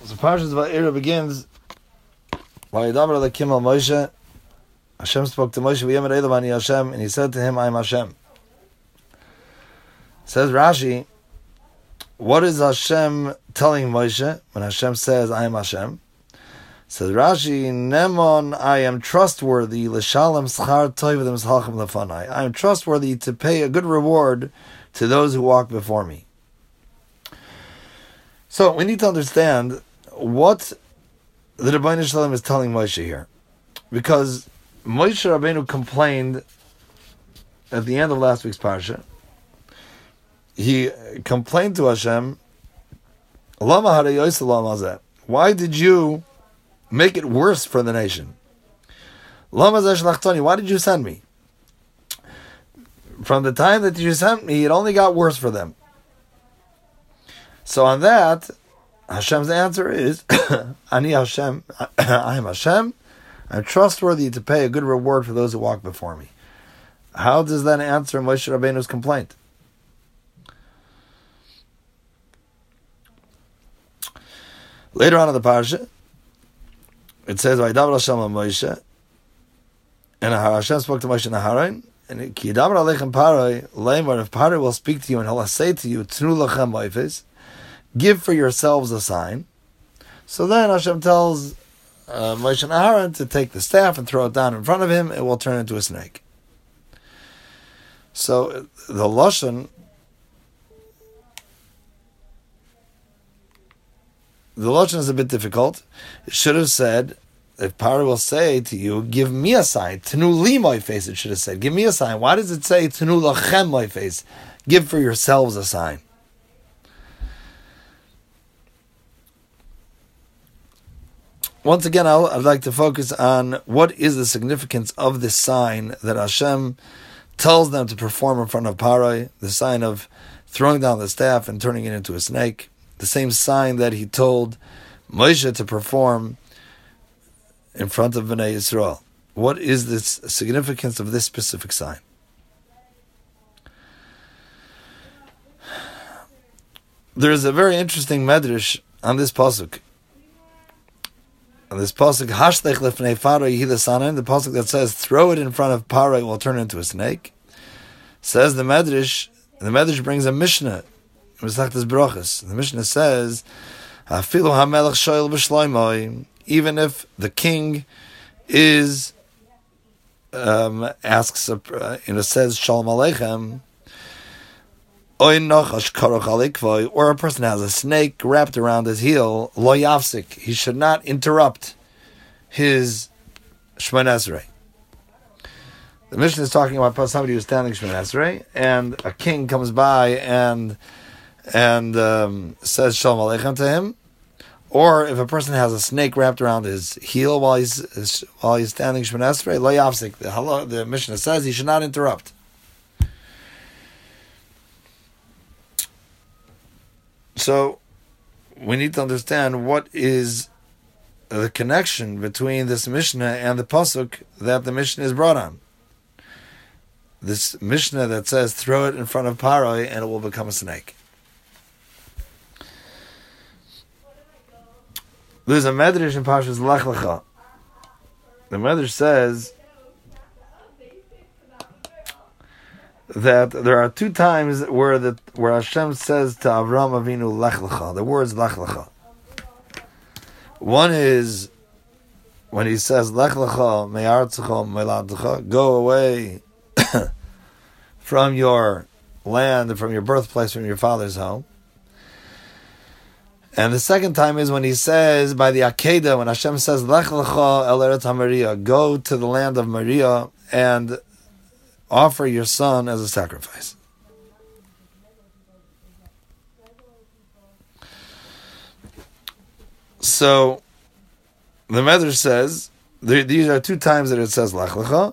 So Parshas Va'era begins, V'yidaber Elokim al Moshe. Hashem spoke to Moshe, V'yemer Elov ani Hashem, and he said to him, I am Hashem. Says Rashi, what is Hashem telling Moshe when Hashem says, I am Hashem? Says Rashi, Nemon, I am trustworthy, L'shalem schar tov v'mizhalchem lefanai. I am trustworthy to pay a good reward to those who walk before me. So we need to understand what the Rebbeinu Shalom is telling Moshe here. Because Moshe Rabbeinu complained at the end of last week's parsha. He complained to Hashem, Lama harei yoseh lama hazeh. Why did you make it worse for the nation? Lama zeh shlachtani. Why did you send me? From the time that you sent me, it only got worse for them. So on that, Hashem's answer is, Ani Hashem, I am Hashem. I'm trustworthy to pay a good reward for those who walk before me. How does that answer Moshe Rabbeinu's complaint? Later on in the parsha, it says, V'yidaber Hashem al Moshe, and Hashem spoke to Moshe Naharon, and Ki yidaber aleichem Paroi, Leimor, if Paroi will speak to you, and he'll say to you, Tnu lachem moifes, give for yourselves a sign. So then Hashem tells Moshe and Aaron to take the staff and throw it down in front of him. It will turn into a snake. So the Lashon is a bit difficult. It should have said, if Paro will say to you, give me a sign. Tenu li my face, it should have said. Give me a sign. Why does it say, Tenu lachem my face? Give for yourselves a sign. Once again, I'd like to focus on what is the significance of this sign that Hashem tells them to perform in front of Paroi, the sign of throwing down the staff and turning it into a snake, the same sign that he told Moshe to perform in front of Bnei Yisrael. What is the significance of this specific sign? There is a very interesting medrash on this pasuk. And this pasuk, Hashtech lefnei Paroi yihilasanan, the pasuk that says, throw it in front of Paroi, will turn into a snake, says the Medrash brings a Mishnah, Mesachtes Brachos. The Mishnah says, Afilu hamelech shoyel b'shloimoi, even if the king is, asks, says, Shalom Aleichem, or a person has a snake wrapped around his heel, lo yafsik, he should not interrupt his Shemona Esrei. The Mishnah is talking about somebody who's standing Shemona Esrei, and a king comes by and says Shalom Aleichem to him, or if a person has a snake wrapped around his heel while he's standing Shemona Esrei, lo yafsik. The Mishnah says he should not interrupt. So, we need to understand what is the connection between this Mishnah and the pasuk that the Mishnah is brought on. This Mishnah that says, throw it in front of Paroi and it will become a snake. There's a Medrash in Parshas Lech Lecha. The Medrash says that there are two times where Hashem says to Avraham Avinu Lech Lecha, the words Lech Lecha. One is when he says Lech Lecha me'artzecha me'ladcha, go away from your land, from your birthplace, from your father's home. And the second time is when he says by the Akedah, when Hashem says Lech Lecha el Eretz HaMoriah, go to the land of Moriah and offer your son as a sacrifice. So, the Medrash says, these are two times that it says Lech Lecha.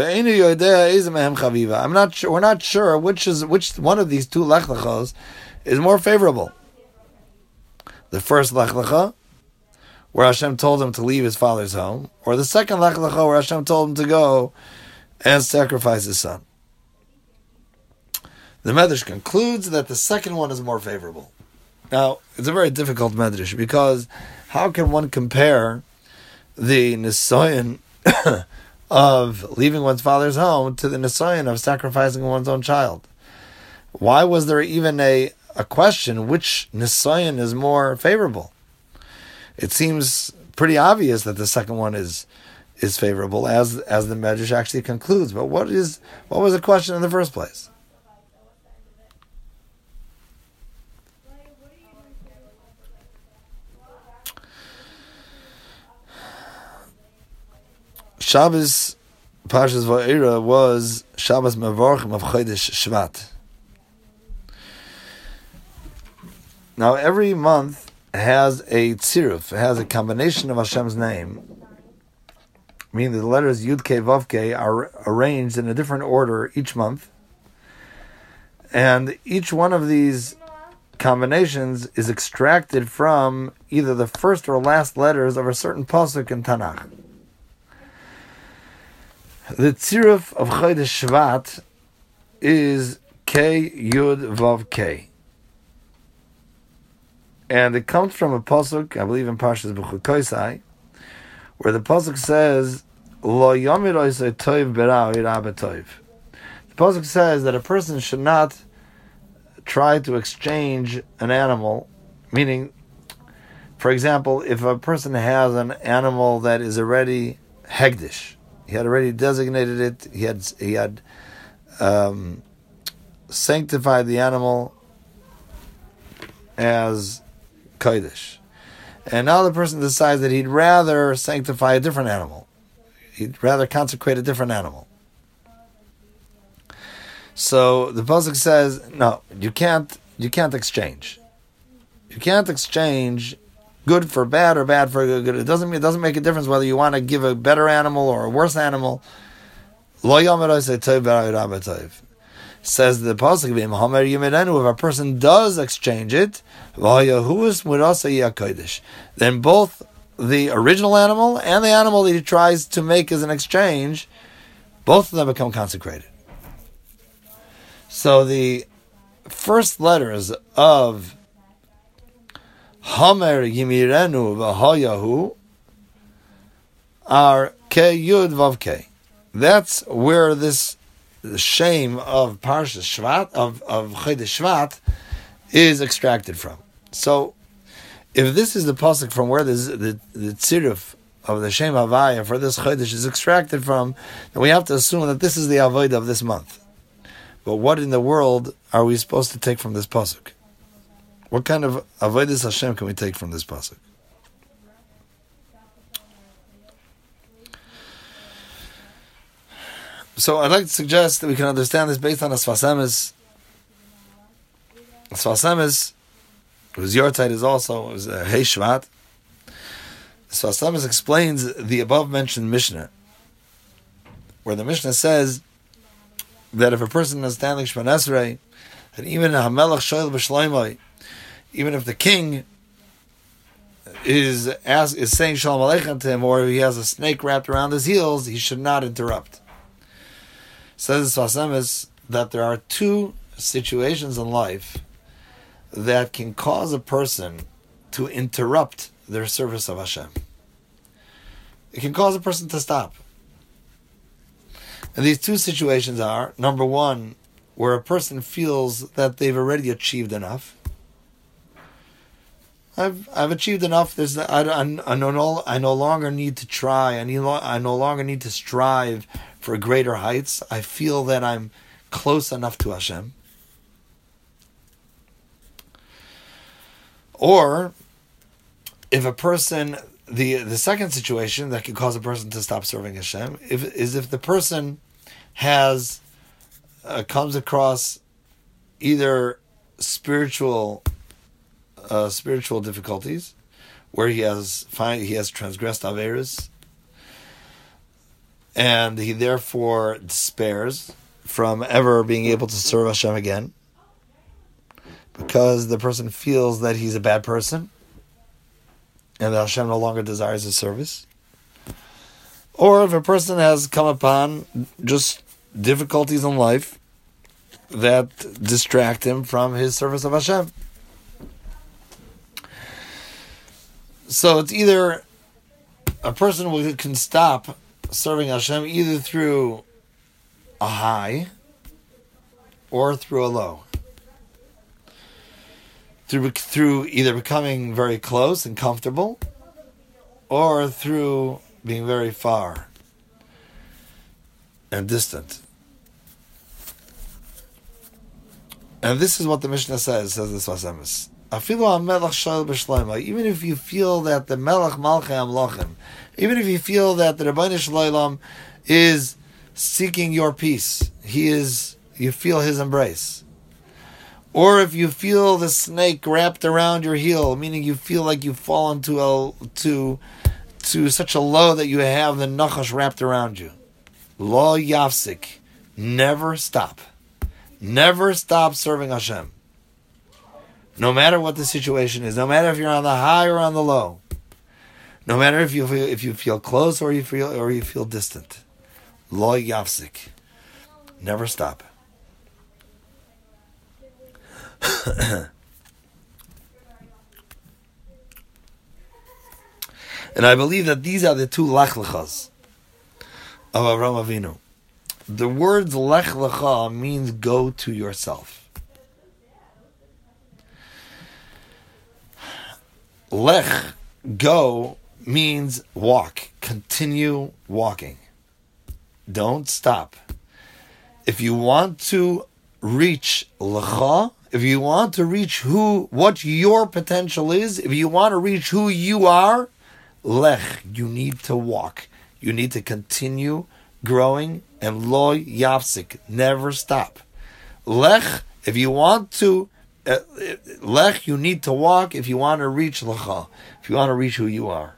I'm not sure. We're not sure which one of these two Lech Lechos is more favorable. The first Lech Lecha, where Hashem told him to leave his father's home, or the second Lech Lecha, where Hashem told him to go and sacrifice his son. The Medrash concludes that the second one is more favorable. Now, it's a very difficult medrash, because how can one compare the nisayon of leaving one's father's home to the nisayon of sacrificing one's own child? Why was there even a question which nisayon is more favorable? It seems pretty obvious that the second one is favorable, as the medrash actually concludes. But what was the question in the first place? Shabbos Parshas Va'era was Shabbos Mevorchim of Chodesh Shvat. Now, every month has a tziruf, it has a combination of Hashem's name, meaning the letters Yud Kei Vav Kei are arranged in a different order each month, and each one of these combinations is extracted from either the first or last letters of a certain pasuk in Tanakh. The tziruf of Chodesh Shvat is Kei Yud Vav Kei, and it comes from a pasuk, I believe in Parshas B'chukoisai, where the pasuk says, "Lo yomid oisei toiv bera'u yirah b'toiv." The pasuk says that a person should not try to exchange an animal, meaning, for example, if a person has an animal that is already hegdish, he had already designated it, he had sanctified the animal as kodesh, and now the person decides that he'd rather sanctify a different animal. He'd rather consecrate a different animal. So the pasuk says, no, you can't exchange. You can't exchange good for bad or bad for good. It doesn't make a difference whether you want to give a better animal or a worse animal. Lo yomer osei toiv bera'u yirah b'toiv. Says the pasuk, if a person does exchange it, then both the original animal and the animal that he tries to make as an exchange, both of them become consecrated. So the first letters of Hamer Yimirenu v'Hayahu are Ke Yud Vav Ke. That's where the shame of Parshas Shvat, of Chodesh Shvat, is extracted from. So, if this is the pasuk from where the tziruf of the Shem Havaya for this Chodesh is extracted from, then we have to assume that this is the avodah of this month. But what in the world are we supposed to take from this pasuk? What kind of avodas Hashem can we take from this pasuk? So I'd like to suggest that we can understand this based on a Sfas Emes. Sfas Emes, whose Yortzeit is also, it was Hey Shvat. Sfas Emes explains the above-mentioned Mishnah, where the Mishnah says that if a person is standing Shemon Esrei, and even a Hamelach Shoel B'Shloimei, even if the king is saying Shalom Aleichem to him, or he has a snake wrapped around his heels, he should not interrupt. Says Sfas Emes that there are two situations in life that can cause a person to interrupt their service of Hashem. It can cause a person to stop. And these two situations are, number one, where a person feels that they've already achieved enough. I've achieved enough. I no longer need to try. I no longer need to strive for greater heights. I feel that I'm close enough to Hashem. Or if a person, the second situation that could cause a person to stop serving Hashem is if the person comes across either spiritual difficulties, where he has transgressed averos, and he therefore despairs from ever being able to serve Hashem again, because the person feels that he's a bad person, and that Hashem no longer desires his service. Or if a person has come upon just difficulties in life that distract him from his service of Hashem. So it's either a person can stop serving Hashem either through a high or through a low. Through either becoming very close and comfortable or through being very far and distant. And this is what the Mishnah says this Vasemis. Even if you feel that the Melech Malchei Amlochim, even if you feel that the Rebbeinu Shalom is seeking your peace, you feel his embrace. Or if you feel the snake wrapped around your heel, meaning you feel like you've fallen to such a low that you have the nachash wrapped around you. Lo yafsik, never stop. Never stop serving Hashem. No matter what the situation is, no matter if you're on the high or on the low, no matter if you feel close or you feel distant. Lo yafsik, never stop. And I believe that these are the two lech lechas of Avraham Avinu. The words lech lecha means go to yourself. Lech, go, means walk. Continue walking. Don't stop. If you want to reach lecha, if you want to reach what your potential is, if you want to reach who you are, lech, you need to walk. You need to continue growing, and lo yafsik, never stop. Lech, if you want to, lech, you need to walk if you want to reach lecha, if you want to reach who you are.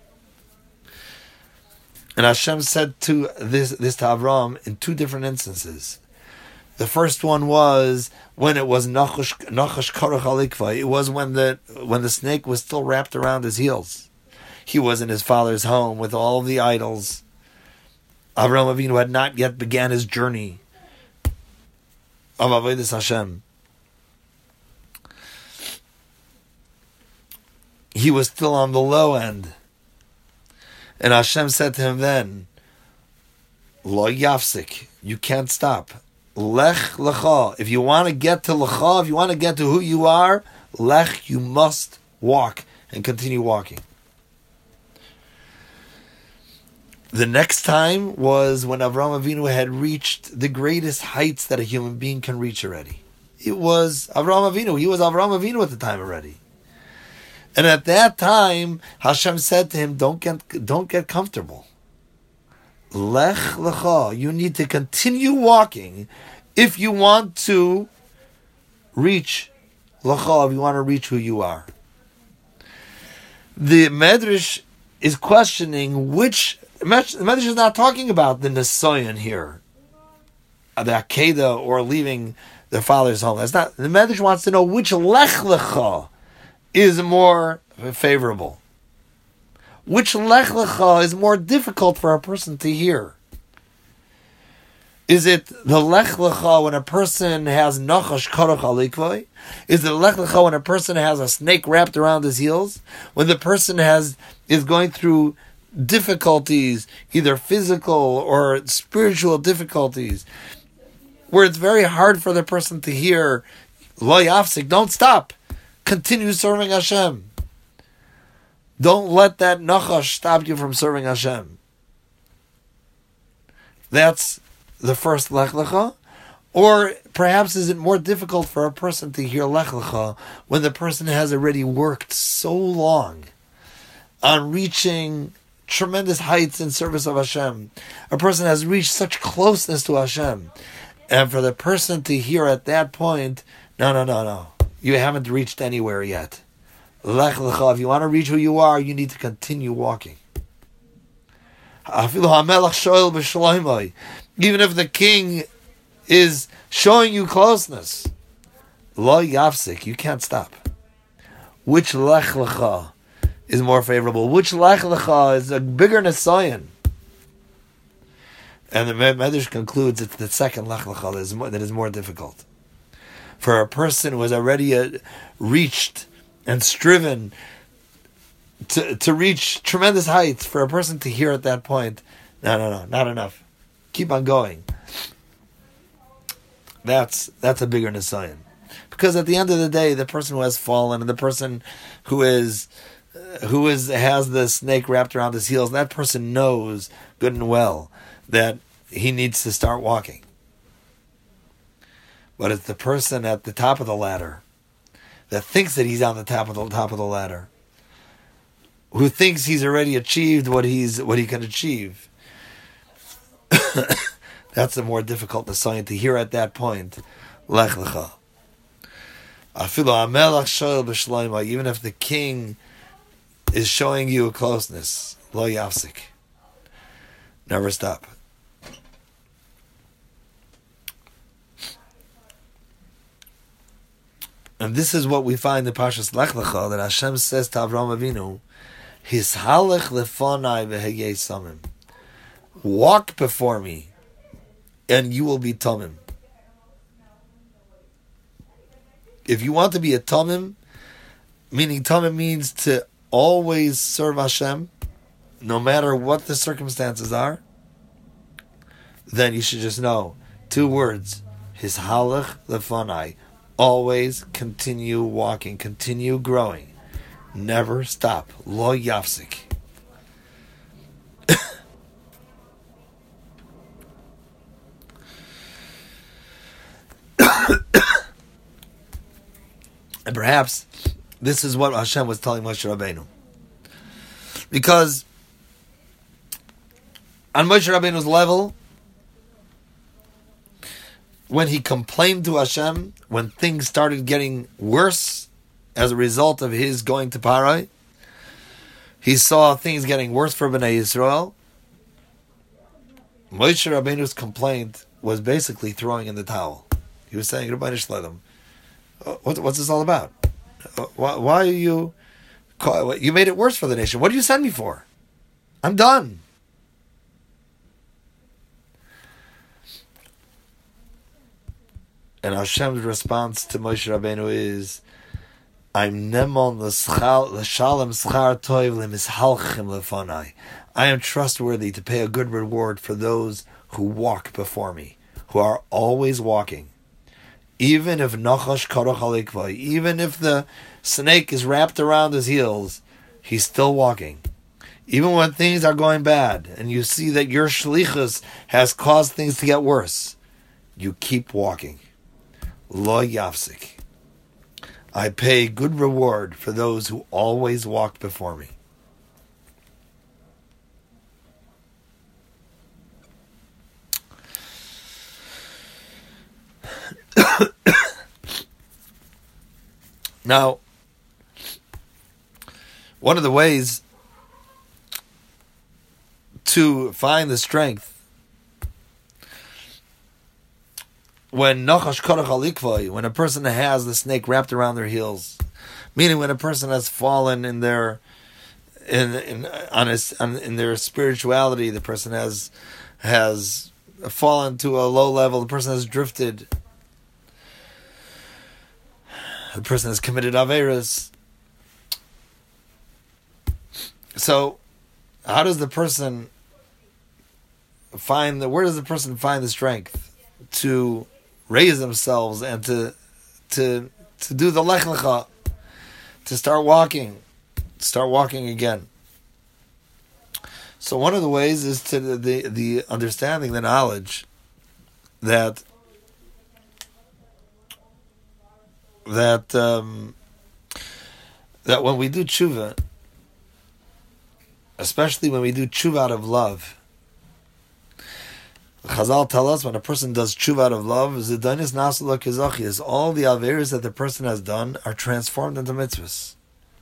And Hashem said to this to Avram in two different instances. The first one was when it was Nachash Karach Alikva. It was when the snake was still wrapped around his heels. He was in his father's home with all of the idols. Avraham Avinu had not yet began his journey of Avodas Hashem. He was still on the low end. And Hashem said to him then, Lo yafsik, you can't stop. Lech lecha. If you want to get to lecha, if you want to get to who you are, lech, you must walk and continue walking. The next time was when Avraham Avinu had reached the greatest heights that a human being can reach already. It was Avraham Avinu. He was Avraham Avinu at the time already. And at that time, Hashem said to him, don't get comfortable. Lech lecha. You need to continue walking if you want to reach lecha, if you want to reach who you are. The Medrash is questioning which... The Medrash is not talking about the Nesoyan here, the Akedah, or leaving their father's home. That's not. The Medrash wants to know which Lech Lecha is more favorable. Which Lech Lecha is more difficult for a person to hear? Is it the Lech Lecha when a person has Nachash Karach Alikvai? Is it Lech Lecha when a person has a snake wrapped around his heels? When the person is going through difficulties, either physical or spiritual difficulties, where it's very hard for the person to hear, Lo yafsik, don't stop. Continue serving Hashem. Don't let that nachash stop you from serving Hashem. That's the first Lech Lecha. Or perhaps is it more difficult for a person to hear Lech Lecha when the person has already worked so long on reaching tremendous heights in service of Hashem. A person has reached such closeness to Hashem. And for the person to hear at that point, no. You haven't reached anywhere yet. Lech lecha, if you want to reach who you are, you need to continue walking. Even if the king is showing you closeness, lo yafsik, you can't stop. Which lech lecha is more favorable? Which lech lecha is a bigger nesayan? And the Medrash concludes it's the second lech lecha that is more difficult. For a person who has already reached and striven to reach tremendous heights, for a person to hear at that point, no, not enough. Keep on going. That's a bigger nisayon. Because at the end of the day, the person who has fallen and the person who has the snake wrapped around his heels, that person knows good and well that he needs to start walking. But it's the person at the top of the ladder that thinks that he's on the top of the ladder, who thinks he's already achieved what he can achieve. That's the more difficult nisayon to hear at that point. Lech lecha. Even if the king is showing you a closeness, lo yafsik. Never stop. And this is what we find in Parshas Lech Lecha, that Hashem says to Avraham Avinu, Hishalech lefonai v'hegei samim. Walk before me, and you will be tamim. If you want to be a tamim, meaning tamim means to always serve Hashem, no matter what the circumstances are, then you should just know 2 words: Hishalech lefonai. Always continue walking, continue growing, never stop. Lo yafsik. And perhaps this is what Hashem was telling Moshe Rabbeinu, because on Moshe Rabbeinu's level, when he complained to Hashem, when things started getting worse as a result of his going to Parai, he saw things getting worse for Bnei Yisrael. Moshe Rabbeinu's complaint was basically throwing in the towel. He was saying, Rabbeinu Shloim, what's this all about? Why are you made it worse for the nation? What do you send me for? I'm done. And Hashem's response to Moshe Rabbeinu is, I'm nemon l'shalem schar toiv l'mishalchim lefonai. I am trustworthy to pay a good reward for those who walk before me, who are always walking. Even if Nachash Karach Alikvai, even if the snake is wrapped around his heels, he's still walking. Even when things are going bad, and you see that your shlichus has caused things to get worse, you keep walking. Lo yafsik. I pay good reward for those who always walk before me. Now, one of the ways to find the strength when Nachash Karach Alikvai, when a person has the snake wrapped around their heels, meaning when a person has fallen in their in their spirituality, the person has fallen to a low level, the person has drifted, the person has committed averas. So, how does the person where does the person find the strength to raise themselves and to do the Lech Lecha, to start walking again? So one of the ways is to the understanding, the knowledge that when we do tshuva, especially when we do tshuva out of love, Chazal tell us when a person does tshuva out of love, all the averes that the person has done are transformed into mitzvahs.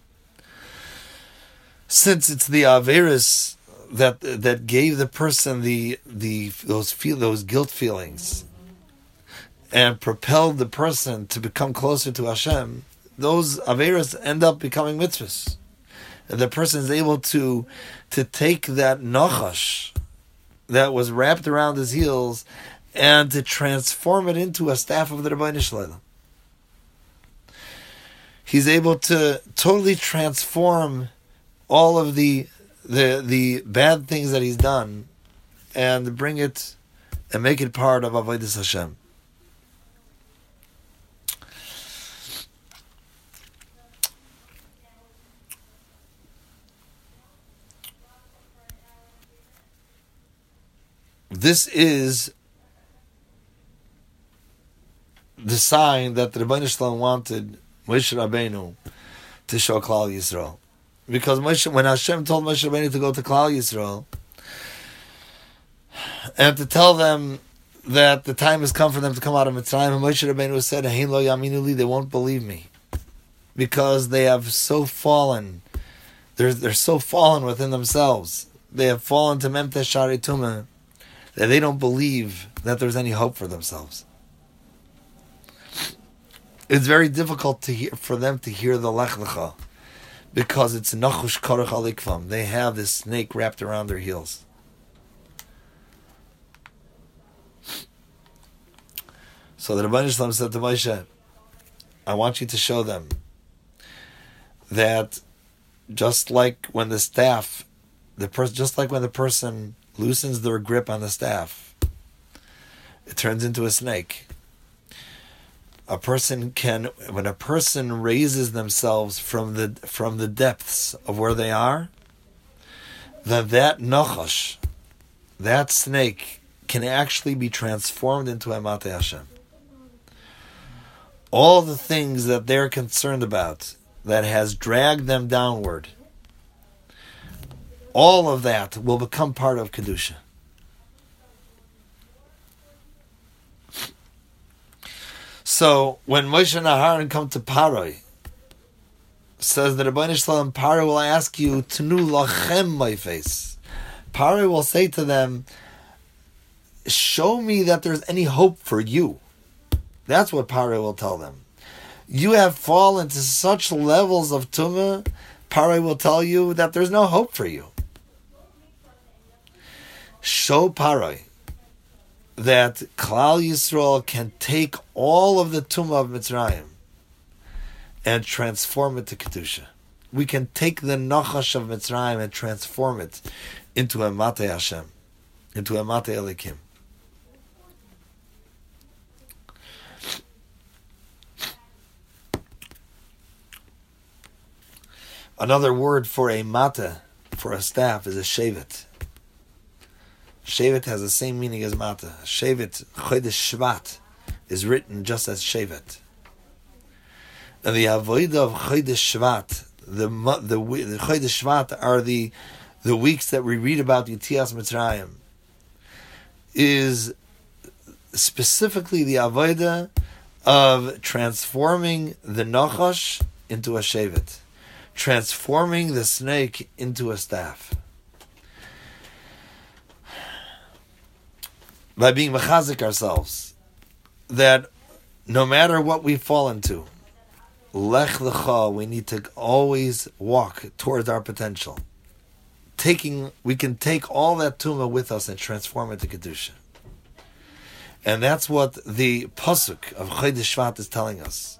Since it's the averes that gave the person those guilt feelings and propelled the person to become closer to Hashem, those averes end up becoming mitzvahs. And the person is able to take that nachash that was wrapped around his heels and to transform it into a staff of the Rebbeinu Shloim. He's able to totally transform all of the bad things that he's done and bring it and make it part of Avodas Hashem. This is the sign that the Rebbeinu Shalom wanted Moshe Rabbeinu to show Klal Yisrael. Because when Hashem told Moshe Rabbeinu to go to Klal Yisrael and to tell them that the time has come for them to come out of Mitzrayim, and Moshe Rabbeinu said, "Hein lo yaminu li," they won't believe me, because they have so fallen. They're so fallen within themselves. They have fallen to Memtesh Shari Tumah that they don't believe that there's any hope for themselves. It's very difficult for them to hear the Lech Lecha, because it's Nachush Korach Alikvam. They have this snake wrapped around their heels. So the Rebbeinu Shalom said to Moshe, I want you to show them that just like when the staff, just like when the person loosens their grip on the staff, it turns into a snake. When a person raises themselves from the depths of where they are, then that nachash, that snake, can actually be transformed into Ematei Hashem. All the things that they're concerned about, that has dragged them downward, all of that will become part of Kedusha. So when Moshe and Aharon come to Paroi, says that Rebbeinu Shalom, Paroi will ask you, Tnu lachem my face. Paroi will say to them, show me that there's any hope for you. That's what Paroi will tell them. You have fallen to such levels of tumah, Paroi will tell you that there's no hope for you. Show Paroi that Klal Yisrael can take all of the tumah of Mitzrayim and transform it to Kedusha. We can take the nachash of Mitzrayim and transform it into Ematei Hashem, into Ematei Elikim. Another word for a mata, for a staff, is a shevet. Shevet has the same meaning as mata. Shevet, Chodesh Shvat, is written just as shevet. And the avodah of Chodesh Shvat, the Chodesh Shvat are the weeks that we read about Yetzias Mitzrayim, is specifically the avodah of transforming the nachash into a shevet, transforming the snake into a staff. By being mechazik ourselves, that no matter what we fall into, lech lecha, we need to always walk towards our potential. We can take all that tumah with us and transform it to kedusha, and that's what the pasuk of Chodesh Shvat is telling us.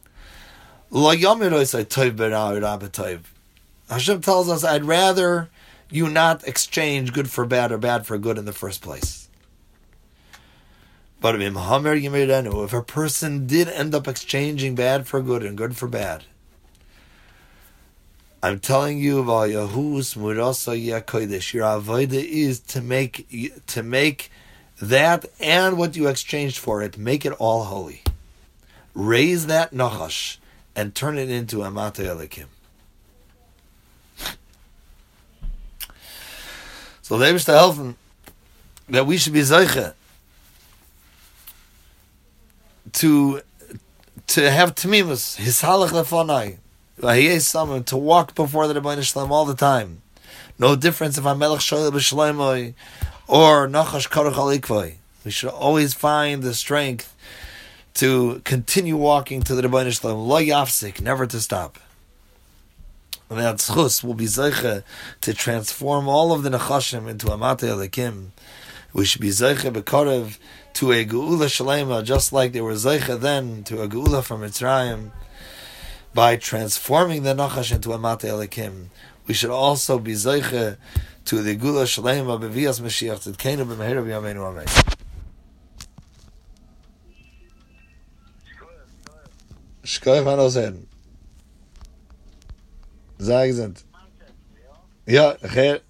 Hashem tells us, I'd rather you not exchange good for bad or bad for good in the first place. But if a person did end up exchanging bad for good and good for bad, I'm telling you, your avodah is to make that and what you exchanged for it, make it all holy. Raise that nachash and turn it into Ematei Elikim. So they wish to help him that we should be zeiche to have tamimus, hishalach lefonai, someone to walk before the Rebbeinu Shalom all the time. No difference if I'm melech shoyle b'shleimoi or nachash karach alikvoi. We should always find the strength to continue walking to the Rebbeinu Shalom, lo yafsik, never to stop. And that tzchus will be zeiche to transform all of the nechashim into Ematei Elikim. We should be zeiche b'korev to a geula shalema, just like they were zeiche then to a geula from Mitzrayim. By transforming the nachash into Ematei Elikim, we should also be zeiche to the Gula Shalema Bevias Mashiach Tzidkenu B'Meheira B'Yameinu Amen. Shkoyach Manoshen. Sagen sind. Ja,